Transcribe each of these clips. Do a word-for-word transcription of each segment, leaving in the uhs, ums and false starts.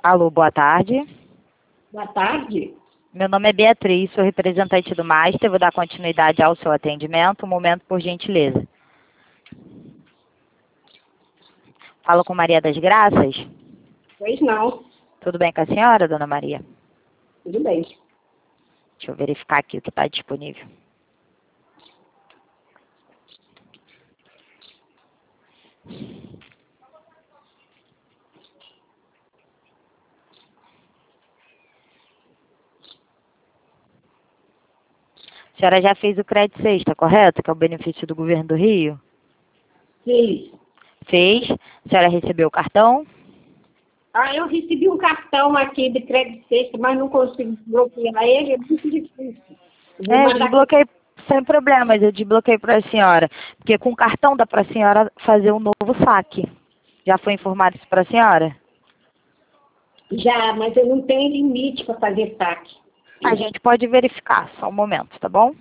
Alô, boa tarde. Boa tarde. Meu nome é Beatriz, sou representante do Master. Vou dar continuidade ao seu atendimento. Um momento, por gentileza. Falo com Maria das Graças? Pois não. Tudo bem com a senhora, dona Maria? Tudo bem. Deixa eu verificar aqui o que está disponível. A senhora já fez o crédito sexta, correto? Que é o benefício do governo do Rio? Sim. Fez. A senhora recebeu o cartão? Ah, eu recebi um cartão aqui de crédito sexta, mas não consigo bloquear ele, é muito difícil. Vou É, eu mandar... desbloqueei sem problemas, eu desbloqueei para a senhora. Porque com o cartão dá para a senhora fazer um novo saque. Já foi informado isso para a senhora? Já, mas eu não tenho limite para fazer saque. A gente pode verificar, só um momento, tá bom?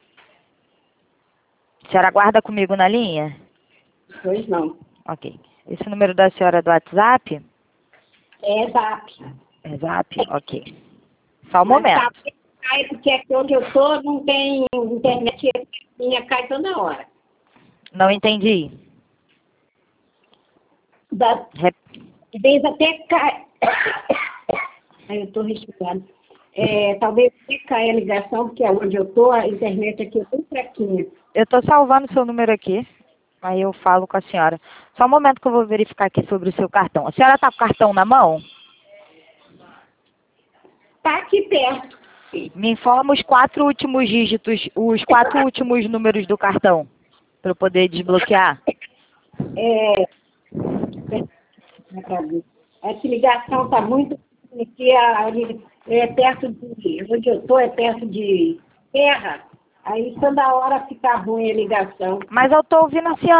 A senhora aguarda comigo na linha? Pois não. Ok. Esse número da senhora é do WhatsApp? É zap. É Zap? Ok. Só um Mas momento. tá, cai, porque aqui onde eu tô não tem internet, minha cai toda hora. Não entendi. Da... Rep... Às vezes até cai. Aí eu tô respirando. É, talvez até caia a ligação, porque onde eu tô, a internet aqui é bem fraquinha. Eu estou salvando seu número aqui. Aí eu falo com a senhora. Só um momento que eu vou verificar aqui sobre o seu cartão. A senhora está com o cartão na mão? Tá aqui perto. Me informa os quatro últimos dígitos, os quatro últimos números do cartão, para eu poder desbloquear. É, essa ligação está muito aqui, ali, é perto de. Onde eu estou é perto de terra. Aí toda hora fica ruim a ligação. Mas eu estou ouvindo a senhora.